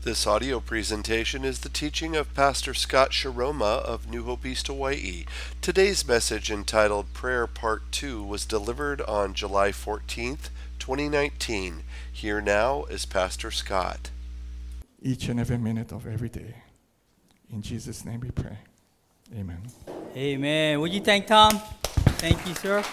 This audio presentation is the teaching of Pastor Scott Sharoma of New Hope East Hawaii. Today's message, entitled Prayer Part 2, was delivered on July 14th, 2019. Here now is Pastor Scott. Each and every minute of every day. In Jesus' name we pray. Amen. Amen. Would you thank Tom? Thank you, sir.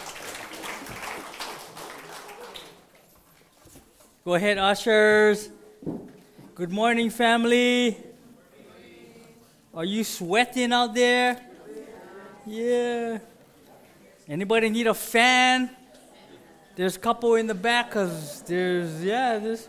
Go ahead, ushers. Good morning, family. Are you sweating out there? Yeah. Anybody need a fan? There's a couple in the back because there's.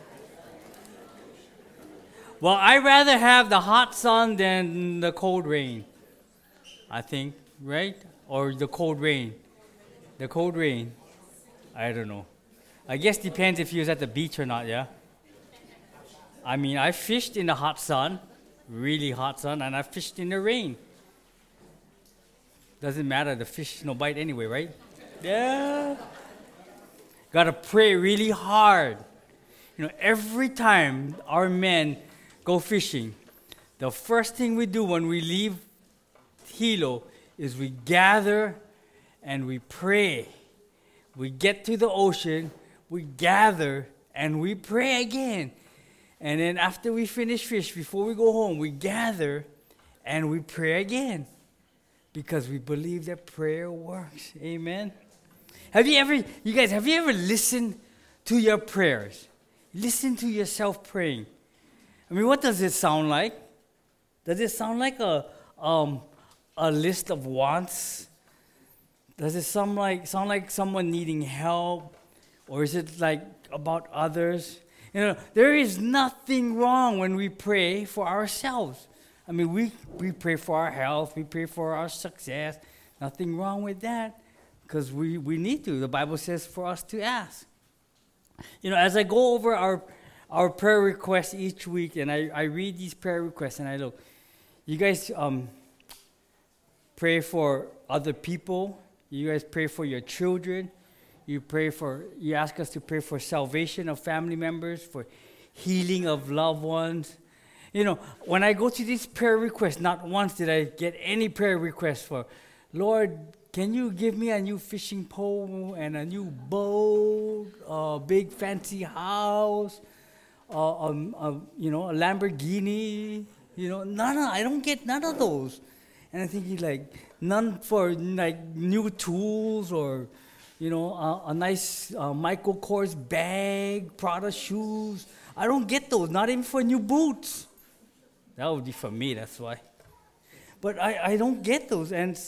Well, I'd rather have the hot sun than the cold rain, I think, right? Or the cold rain. The cold rain. I don't know. I guess depends if you was at the beach or not, yeah? I mean, I fished in the hot sun, really hot sun, and I fished in the rain. Doesn't matter, the fish no bite anyway, right? Yeah. Gotta pray really hard. You know, every time our men go fishing, the first thing we do when we leave Hilo is we gather and we pray. We get to the ocean, we gather, and we pray again. And then after we finish fish, before we go home, we gather and we pray again. Because we believe that prayer works. Amen. Have you ever listened to your prayers? Listen to yourself praying. I mean, what does it sound like? Does it sound like a list of wants? Does it sound like someone needing help? Or is it like about others? You know, there is nothing wrong when we pray for ourselves. I mean, we pray for our health, we pray for our success. Nothing wrong with that, because we need to. The Bible says for us to ask. You know, as I go over our prayer requests each week, and I read these prayer requests, and I look, you guys pray for other people. You guys pray for your children. You ask us to pray for salvation of family members, for healing of loved ones. You know, when I go to these prayer requests, not once did I get any prayer requests for, Lord, can you give me a new fishing pole and a new boat, a big fancy house, a Lamborghini? You know, I don't get none of those. And I think none for new tools or, a nice Michael Kors bag, Prada shoes. I don't get those, not even for new boots. That would be for me, that's why. But I don't get those. And,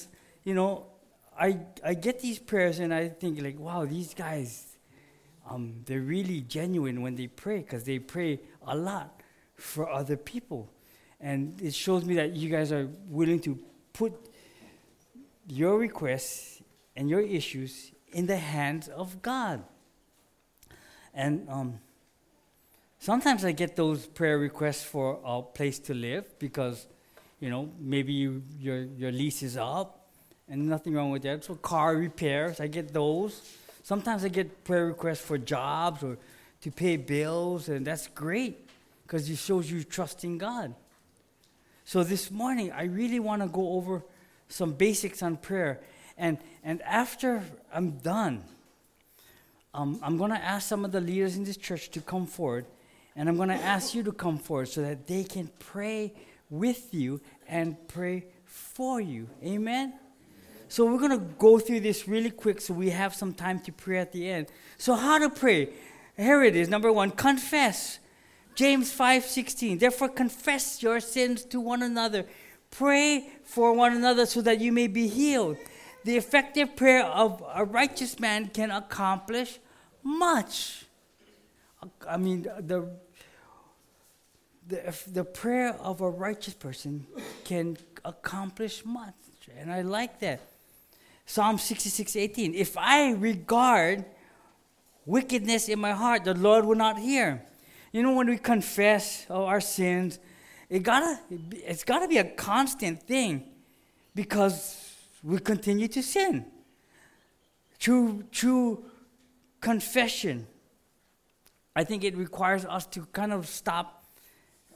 I get these prayers and I think wow, these guys, they're really genuine when they pray because they pray a lot for other people. And it shows me that you guys are willing to put your requests and your issues in the hands of God. And sometimes I get those prayer requests for a place to live because, maybe your lease is up and nothing wrong with that. So car repairs, I get those. Sometimes I get prayer requests for jobs or to pay bills, and that's great because it shows you trust in God. So this morning, I really want to go over some basics on prayer. And after I'm done, I'm going to ask some of the leaders in this church to come forward, and I'm going to ask you to come forward so that they can pray with you and pray for you. Amen? So we're going to go through this really quick so we have some time to pray at the end. So how to pray? Here it is. Number 1, confess. James 5:16. Therefore confess your sins to one another. Pray for one another so that you may be healed. The effective prayer of a righteous man can accomplish much. I mean, the prayer of a righteous person can accomplish much. And I like that. Psalm 66:18. If I regard wickedness in my heart, the Lord will not hear. When we confess our sins, it's gotta be a constant thing because we continue to sin. True confession, I think it requires us to kind of stop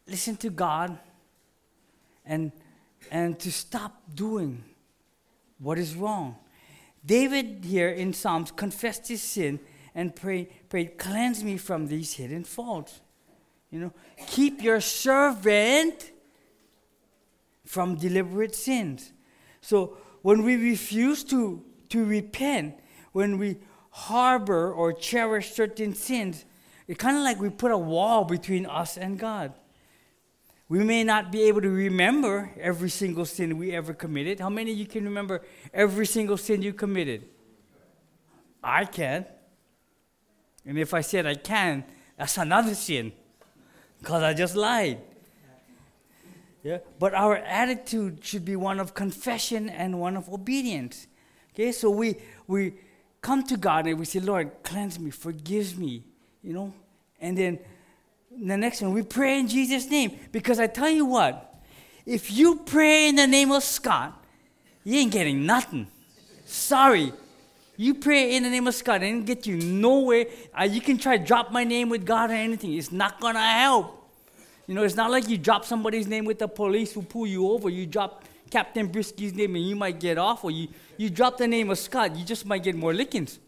listen to God and to stop doing what is wrong. David here in Psalms confessed his sin and prayed, cleanse me from these hidden faults. Keep your servant from deliberate sins. So when we refuse to repent, when we harbor or cherish certain sins, it's kind of like we put a wall between us and God. We may not be able to remember every single sin we ever committed. How many of you can remember every single sin you committed? I can. And if I said I can, that's another sin, because I just lied. Yeah? But our attitude should be one of confession and one of obedience. Okay, so we come to God and we say, Lord, cleanse me, forgive me, And then the next one, we pray in Jesus' name. Because I tell you what, if you pray in the name of Scott, you ain't getting nothing. Sorry. You pray in the name of Scott, it ain't get you nowhere. You can try to drop my name with God or anything. It's not going to help. It's not like you drop somebody's name with the police who pull you over. You drop Captain Brisky's name and you might get off. Or you drop the name of Scott, you just might get more lickings.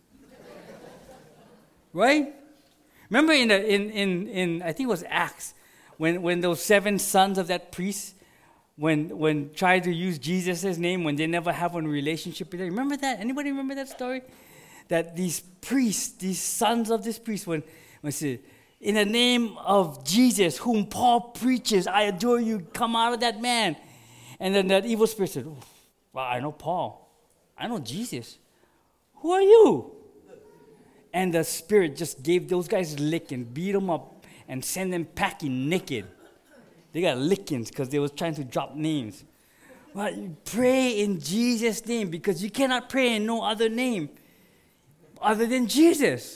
Right? Remember in I think it was Acts, when those 7 sons of that priest, when tried to use Jesus' name when they never have a relationship with him. Remember that? Anybody remember that story? That these priests, these sons of this priest, when say, in the name of Jesus, whom Paul preaches, I adore you, come out of that man. And then that evil spirit said, well, I know Paul. I know Jesus. Who are you? And the spirit just gave those guys a lick and beat them up and sent them packing naked. They got lickings because they was trying to drop names. Well, you pray in Jesus' name because you cannot pray in no other name other than Jesus.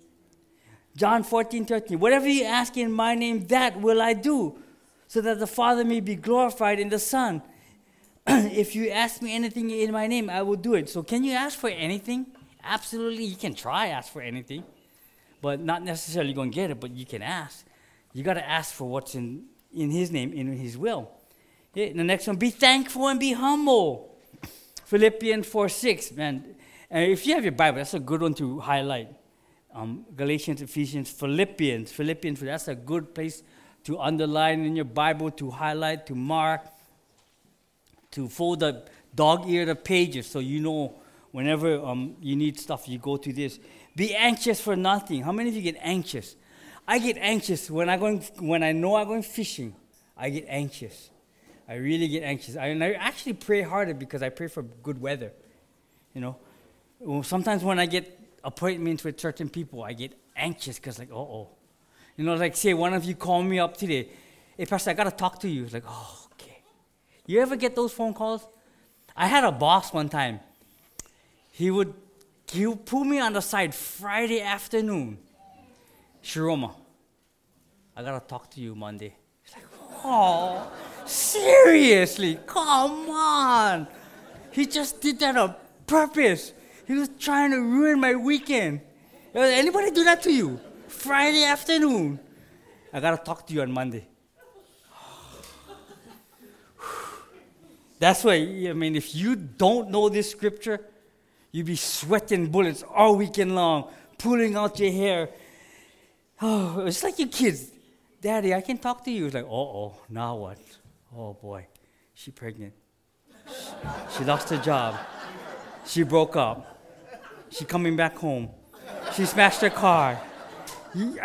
John 14:13. Whatever you ask in my name, that will I do, so that the Father may be glorified in the Son. If you ask me anything in my name, I will do it. So can you ask for anything? Absolutely, you can try ask for anything, but not necessarily going to get it, but you can ask. You got to ask for what's in his name, in his will. Okay, the next one, be thankful and be humble. Philippians 4:6, man. And if you have your Bible, that's a good one to highlight. Galatians, Ephesians, Philippians, that's a good place to underline in your Bible, to highlight, to mark, to fold the dog-eared the pages so you know whenever you need stuff, you go to this. Be anxious for nothing. How many of you get anxious? I get anxious when I know I'm going fishing. I get anxious. I really get anxious. And I actually pray harder because I pray for good weather. Sometimes when I get appointments with certain people, I get anxious because like say one of you call me up today, hey Pastor, I got to talk to you. It's like, oh, okay. You ever get those phone calls? I had a boss one time. He would pull me on the side Friday afternoon. Shiroma, I got to talk to you Monday. It's like, oh, seriously, come on. He just did that on purpose. He was trying to ruin my weekend. Anybody do that to you? Friday afternoon. I got to talk to you on Monday. That's why, if you don't know this scripture, you'll be sweating bullets all weekend long, pulling out your hair. Oh, it's like your kids. Daddy, I can talk to you. It's like, now what? Oh, boy, she's pregnant. She lost her job. She broke up. She's coming back home. She smashed her car. You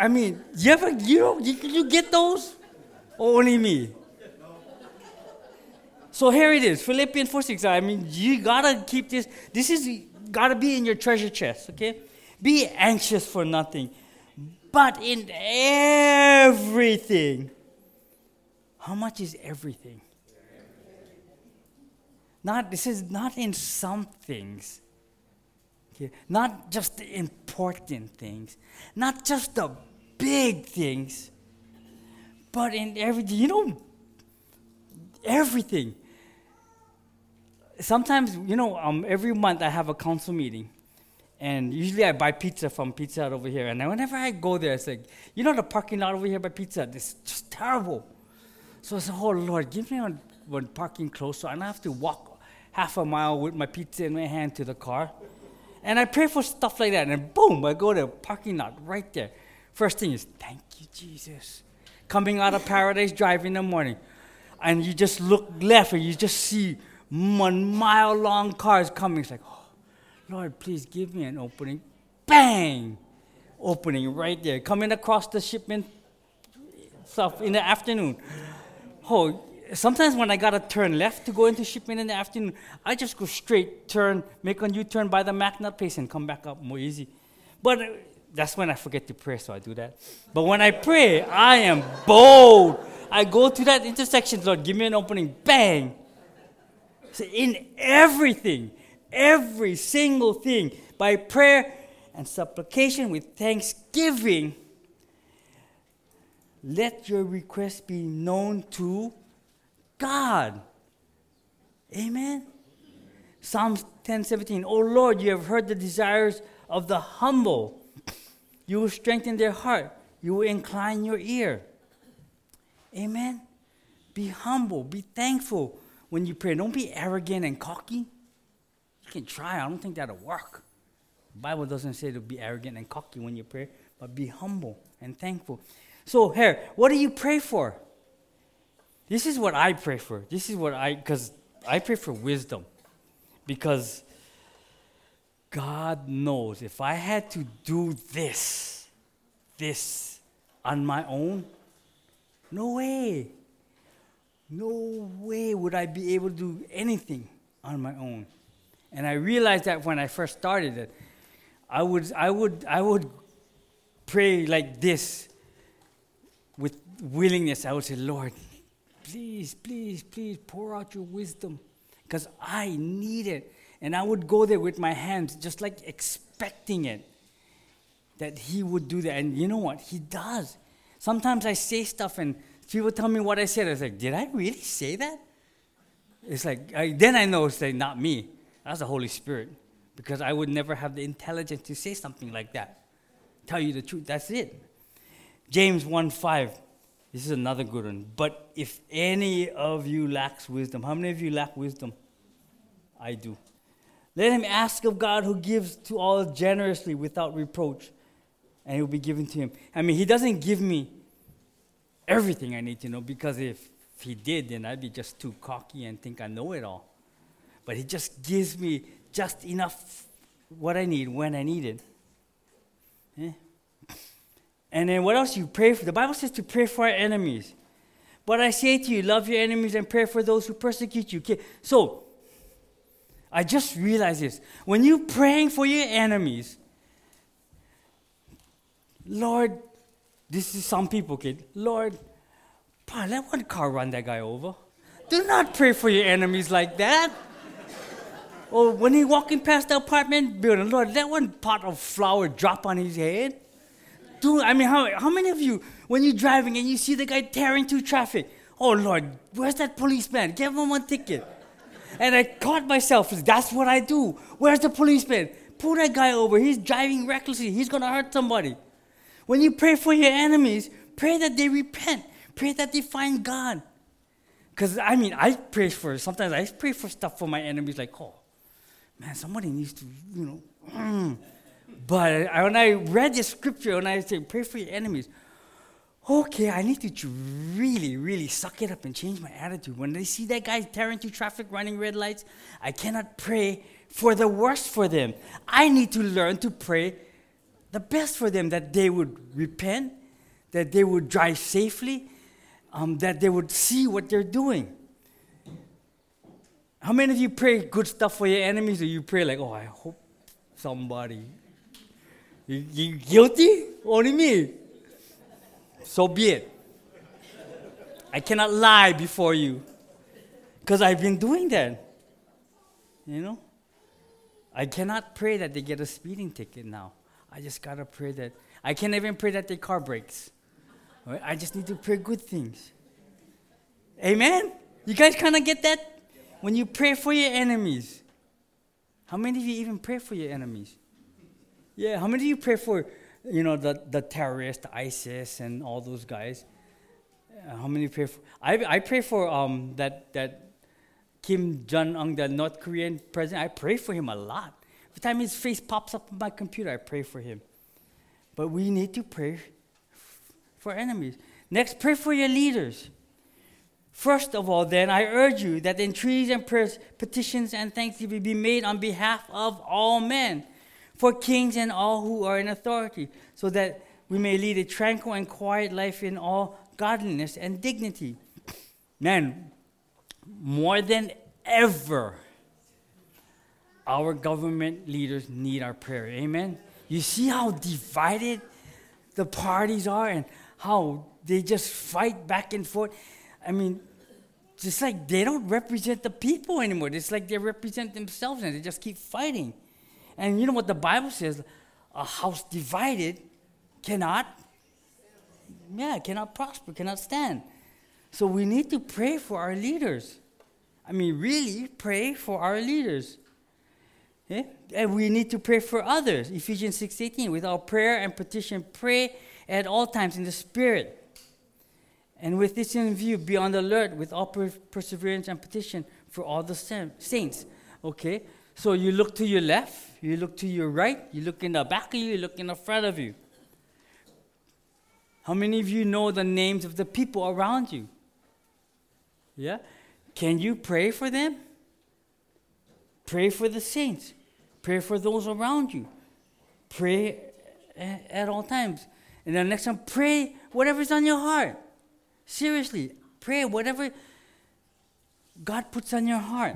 get those? Or only me? So here it is, Philippians 4:6. You gotta keep this. This is gotta be in your treasure chest, okay? Be anxious for nothing, but in everything. How much is everything? This is not in some things. Okay? Not just the important things, not just the big things, but in everything. Everything. Sometimes, every month I have a council meeting, and usually I buy pizza from Pizza Hut over here. And whenever I go there, it's like, the parking lot over here by Pizza Hut, it's just terrible. So I said, oh, Lord, give me one parking close so I don't have to walk half a mile with my pizza in my hand to the car. And I pray for stuff like that, and boom, I go to the parking lot right there. First thing is, thank you, Jesus. Coming out of Paradise Drive in the morning, and you just look left, and you just see 1 mile long cars coming. It's like, oh, Lord, please give me an opening. Bang! Opening right there. Coming across the shipment stuff in the afternoon. Oh, sometimes when I gotta turn left to go into shipment in the afternoon, I just go straight, turn, make a U-turn by the McNutt place and come back up more easy. But that's when I forget to pray, so I do that. But when I pray, I am bold. I go to that intersection, Lord, give me an opening, bang. So in everything, every single thing, by prayer and supplication with thanksgiving, let your request be known to God. Amen? Psalms 10:17. O Lord, you have heard the desires of the humble. You will strengthen their heart. You will incline your ear. Amen? Be humble. Be thankful when you pray. Don't be arrogant and cocky. You can try. I don't think that'll work. The Bible doesn't say to be arrogant and cocky when you pray, but be humble and thankful. So here, what do you pray for? This is what I pray for. Because I pray for wisdom. Because God knows if I had to do this on my own, no way would I be able to do anything on my own. And I realized that when I first started it, I would pray like this with willingness. I would say, Lord, please, please, please pour out your wisdom because I need it. And I would go there with my hands just like expecting it, that he would do that. And you know what? He does. Sometimes I say stuff and people tell me what I said. I was like, did I really say that? It's like, then I know it's like not me. That's the Holy Spirit. Because I would never have the intelligence to say something like that. Tell you the truth, that's it. James 1:5. This is another good one. But if any of you lacks wisdom, how many of you lack wisdom? I do. Let him ask of God who gives to all generously without reproach, and it will be given to him. I mean, he doesn't give me everything I need to know, because if he did, then I'd be just too cocky and think I know it all. But he just gives me just enough what I need when I need it. Yeah. And then what else you pray for? The Bible says to pray for our enemies. But I say to you, love your enemies and pray for those who persecute you. Okay. So, I just realized this. When you're praying for your enemies, Lord, this is some people, okay. Lord, let one car run that guy over. Do not pray for your enemies like that. Or when he's walking past the apartment building, Lord, let one pot of flour drop on his head. Dude, I mean, how many of you, when you're driving and you see the guy tearing through traffic, oh Lord, where's that policeman? Give him one ticket. And I caught myself, that's what I do. Where's the policeman? Pull that guy over. He's driving recklessly. He's going to hurt somebody. When you pray for your enemies, pray that they repent. Pray that they find God. Because, I mean, sometimes I pray for stuff for my enemies like, oh, man, somebody needs to, But when I read the scripture and I say, pray for your enemies, okay, I need to really, really suck it up and change my attitude. When they see that guy tearing through traffic, running red lights, I cannot pray for the worst for them. I need to learn to pray the best for them, that they would repent, that they would drive safely, that they would see what they're doing. How many of you pray good stuff for your enemies, or you pray like, oh, I hope somebody... You guilty? Only me. So be it. I cannot lie before you. Because I've been doing that. I cannot pray that they get a speeding ticket now. I just got to pray that. I can't even pray that their car breaks. Right? I just need to pray good things. Amen? You guys kind of get that? When you pray for your enemies. How many of you even pray for your enemies? Yeah, how many of you pray for, the terrorists, the ISIS, and all those guys? How many pray for? I pray for that Kim Jong-un, the North Korean president. I pray for him a lot. Every time his face pops up on my computer, I pray for him. But we need to pray for enemies. Next, pray for your leaders. First of all, then, I urge you that entreaties and prayers, petitions and thanksgiving be made on behalf of all men, for kings and all who are in authority, so that we may lead a tranquil and quiet life in all godliness and dignity. Man, more than ever, our government leaders need our prayer. Amen? You see how divided the parties are and how they just fight back and forth. I mean, just like they don't represent the people anymore. It's like they represent themselves and they just keep fighting. And you know what the Bible says? A house divided cannot prosper, cannot stand. So we need to pray for our leaders. I mean, really pray for our leaders. Yeah? And we need to pray for others. Ephesians 6:18, with all prayer and petition, pray at all times in the Spirit. And with this in view, be on the alert with all perseverance and petition for all the saints. Okay? So you look to your left, you look to your right, you look in the back of you, you look in the front of you. How many of you know the names of the people around you? Yeah? Can you pray for them? Pray for the saints. Pray for those around you. Pray at all times. And then next time, pray whatever's on your heart. Seriously, pray whatever God puts on your heart.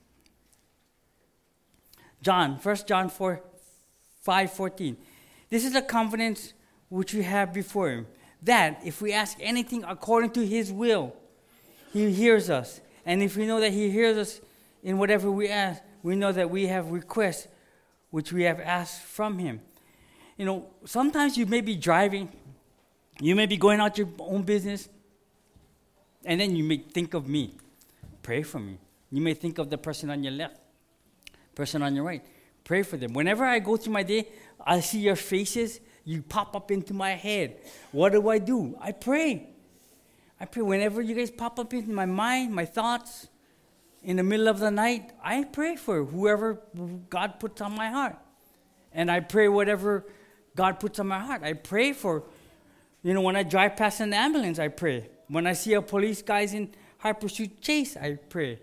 1 John 5:14. This is the confidence which we have before Him, that if we ask anything according to His will, He hears us. And if we know that He hears us in whatever we ask, we know that we have requests which we have asked from Him. You know, sometimes you may be driving, you may be going out your own business, and then you may think of me. Pray for me. You may think of the person on your left, person on your right. Pray for them. Whenever I go through my day, I see your faces. You pop up into my head. What do? I pray. I pray. Whenever you guys pop up into my mind, my thoughts, in the middle of the night, I pray for whoever God puts on my heart. And I pray whatever God puts on my heart. I pray for, when I drive past an ambulance, I pray. When I see a police guys in high pursuit chase, I pray.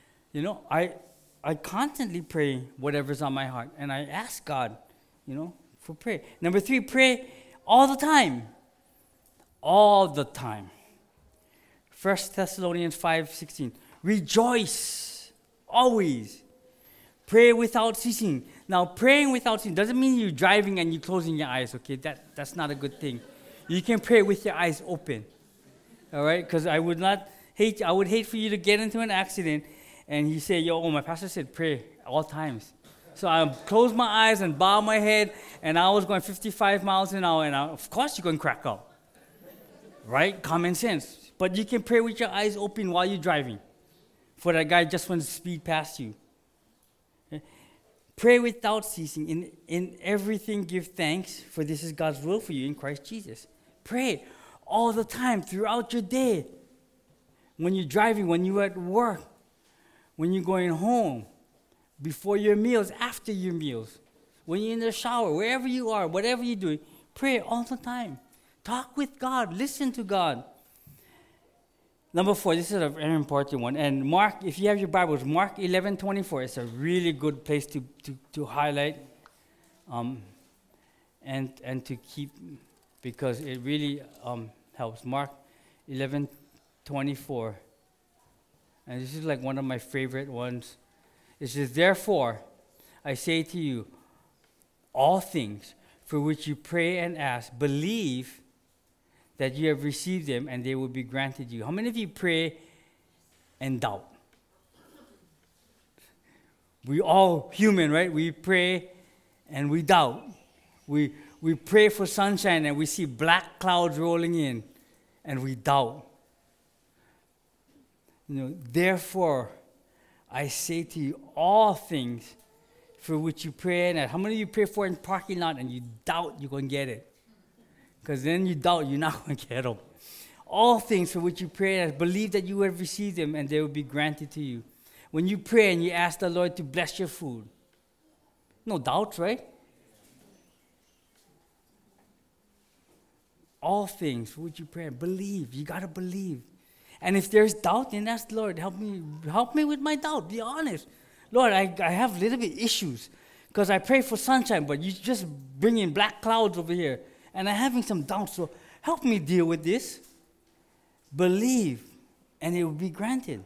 I constantly pray whatever's on my heart. And I ask God, for prayer. Number 3, pray all the time. All the time. 1 Thessalonians 5:16. Rejoice always. Pray without ceasing. Now, praying without ceasing doesn't mean you're driving and you're closing your eyes, okay? That's not a good thing. You can pray with your eyes open. All right? Because I would hate for you to get into an accident and you say, my pastor said pray all times. So I close my eyes and bow my head, and I was going 55 miles an hour, and of course you're going to crack up. Right? Common sense. But you can pray with your eyes open while you're driving for that guy just wants to speed past you. Okay? Pray without ceasing. In everything give thanks, for this is God's will for you in Christ Jesus. Pray all the time throughout your day. When you're driving, when you're at work, when you're going home, before your meals, after your meals, when you're in the shower, wherever you are, whatever you're doing, pray all the time. Talk with God. Listen to God. Number 4, this is a very important one. And Mark, if you have your Bibles, Mark 11:24 is a really good place to highlight and to keep, because it really helps. Mark 11:24. And this is like one of my favorite ones. It says, therefore, I say to you, all things for which you pray and ask, believe that you have received them and they will be granted you. How many of you pray and doubt? We all human, right? We pray and we doubt. We pray for sunshine and we see black clouds rolling in and we doubt. Therefore, I say to you, all things for which you pray and ask. How many of you pray for in parking lot and you doubt you're going to get it? Because then you doubt you're not going to get them. all things for which you pray and believe that you have received them and they will be granted to you. When you pray and you ask the Lord to bless your food, no doubt, right? All things for which you pray and believe. You got to believe. And if there's doubt, then ask the Lord, help me with my doubt. Be honest. Lord, I have a little bit issues because I pray for sunshine, but you just bring in black clouds over here. And I'm having some doubt, so help me deal with this. Believe, and it will be granted.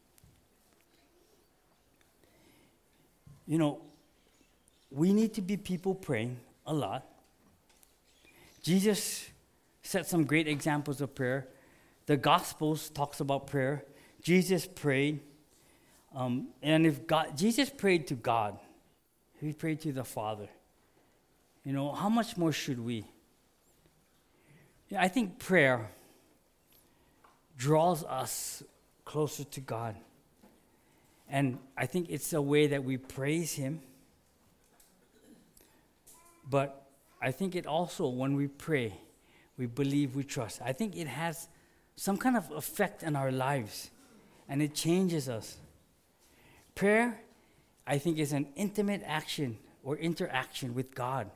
You know, we need to be people praying a lot. Jesus set some great examples of prayer. The Gospels talks about prayer. Jesus prayed. And if Jesus prayed to God, he prayed to the Father. You know, how much more should we? Yeah, I think prayer draws us closer to God. And I think it's a way that we praise him. But I think it also, when we pray, we believe, we trust. I think it has some kind of effect in our lives, and it changes us. Prayer, I think, is an intimate action or interaction with God.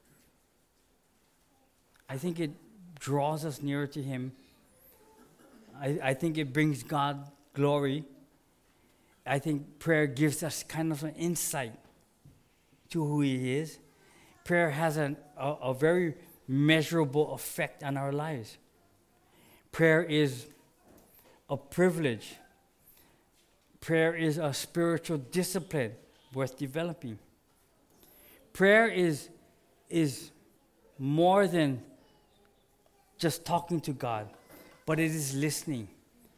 I think it draws us nearer to him. I think it brings God glory. I think prayer gives us kind of an insight to who he is. Prayer has a very measurable effect on our lives. Prayer is a privilege. Prayer is a spiritual discipline worth developing. Prayer is more than just talking to God, but it is listening.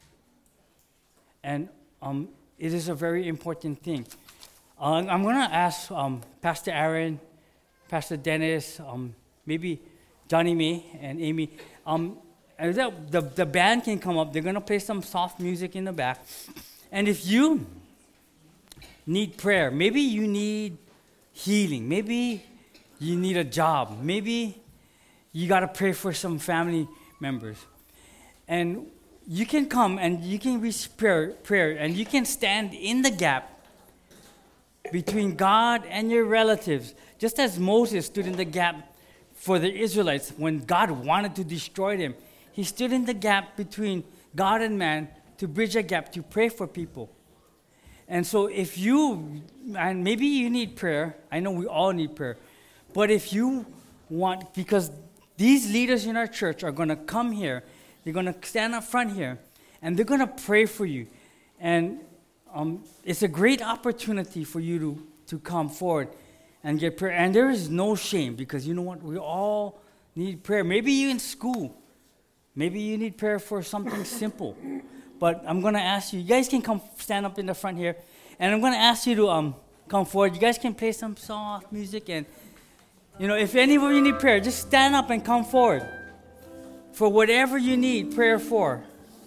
And it is a very important thing. I'm going to ask Pastor Aaron, Pastor Dennis, maybe Johnny May and Amy. The band can come up. They're going to play some soft music in the back. And if you need prayer, maybe you need healing, maybe you need a job, maybe you got to pray for some family members. And you can come and you can reach prayer and you can stand in the gap between God and your relatives, just as Moses stood in the gap for the Israelites when God wanted to destroy them. He stood in the gap between God and man to bridge a gap, to pray for people. And so if you, and maybe you need prayer, I know we all need prayer, but if you want, because these leaders in our church are going to come here, they're going to stand up front here, and they're going to pray for you. And it's a great opportunity for you to come forward and get prayer. And there is no shame, because you know what? We all need prayer. Maybe you're in school. Maybe you need prayer for something simple. But I'm going to ask you guys can come stand up in the front here. And I'm going to ask you to come forward. You guys can play some soft music. And, you know, if any of you need prayer, just stand up and come forward for whatever you need prayer for.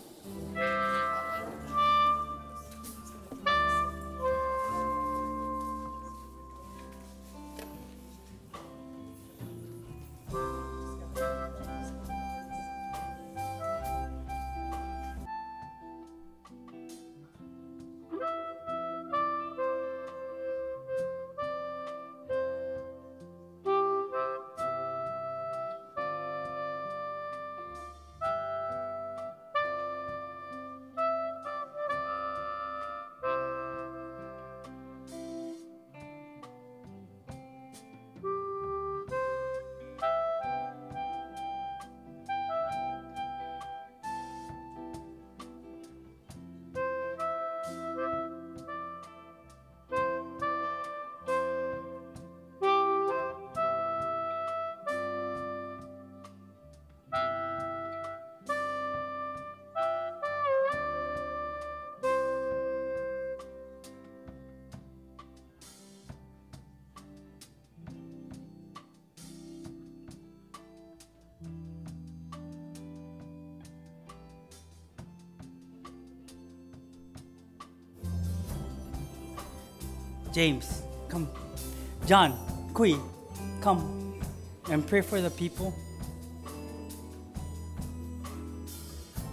James, come. John, Kui, come and pray for the people.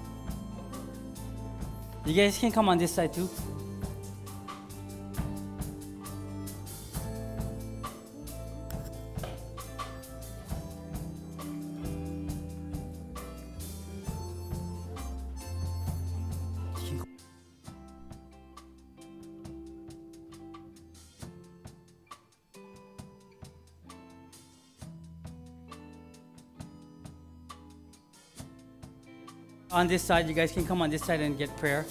You guys can come on this side too. On this side, you guys can come on this side and get prayer.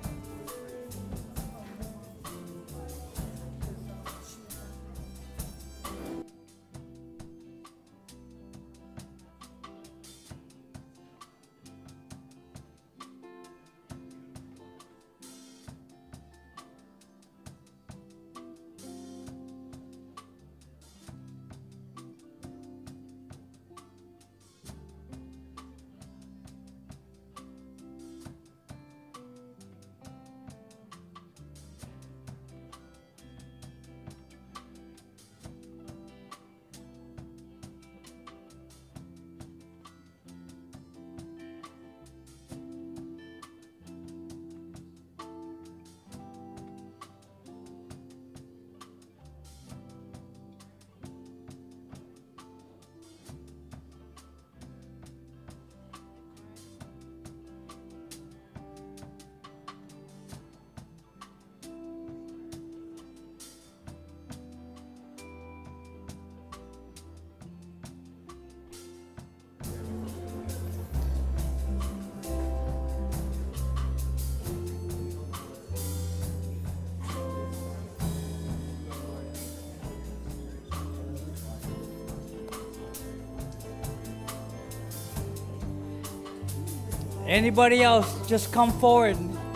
Anybody else, just come forward.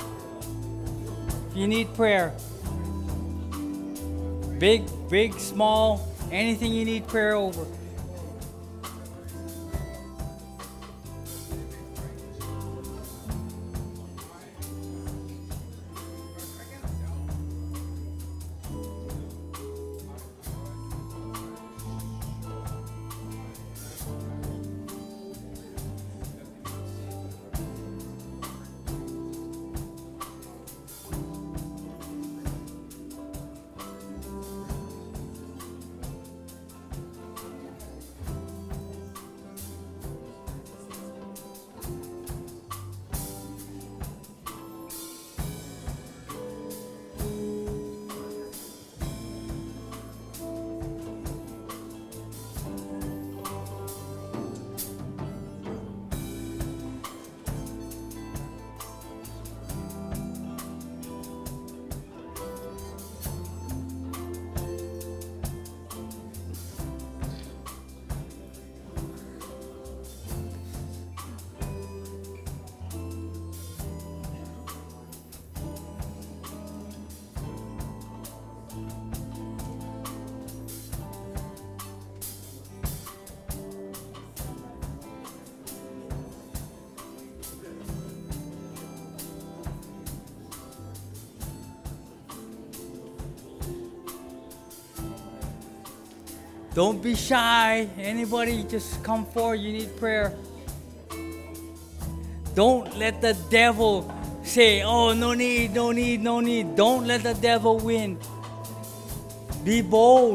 If you need prayer. Big, small, anything you need prayer over. Don't be shy. Anybody, just come forward. You need prayer. Don't let the devil say, oh, no need, no need, no need. Don't let the devil win. Be bold.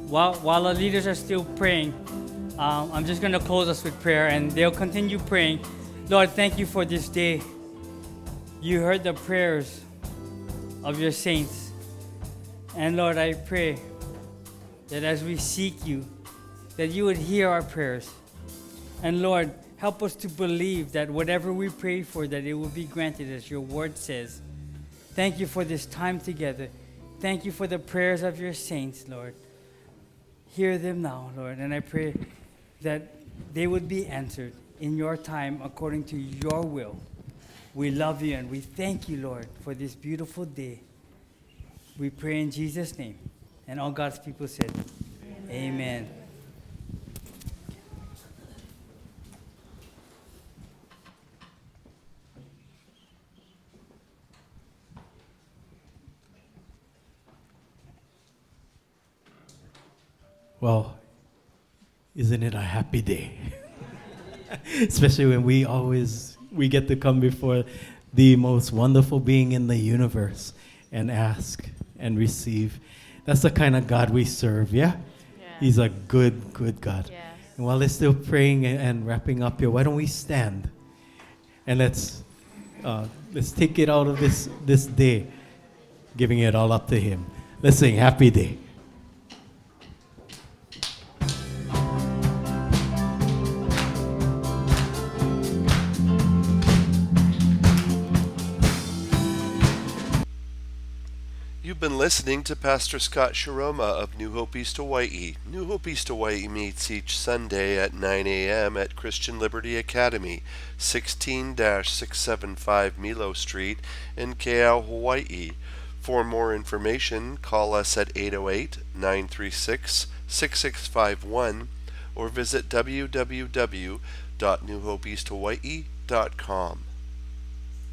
while our leaders are still praying, I'm just going to close us with prayer, and they'll continue praying. Lord, thank you for this day. You heard the prayers of your saints. And Lord, I pray that as we seek you, that you would hear our prayers. And Lord, help us to believe that whatever we pray for, that it will be granted, as your word says. Thank you for this time together. Thank you for the prayers of your saints, Lord. Hear them now, Lord, and I pray that they would be answered in your time according to your will. We love you and we thank you, Lord, for this beautiful day. We pray in Jesus' name. And all God's people said, Amen. Well, isn't it a happy day? Especially when we get to come before the most wonderful being in the universe and ask and receive. That's the kind of God we serve, yeah? He's a good, good God. Yes. And while they're still praying and wrapping up here, why don't we stand? And let's take it out of this day, giving it all up to Him. Let's sing Happy Day. You've been listening to Pastor Scott Shiroma of New Hope East Hawaii. New Hope East Hawaii meets each Sunday at 9 a.m. at Christian Liberty Academy, 16-675 Milo Street in Keau, Hawaii. For more information, call us at 808-936-6651 or visit www.newhopeeasthawaii.com.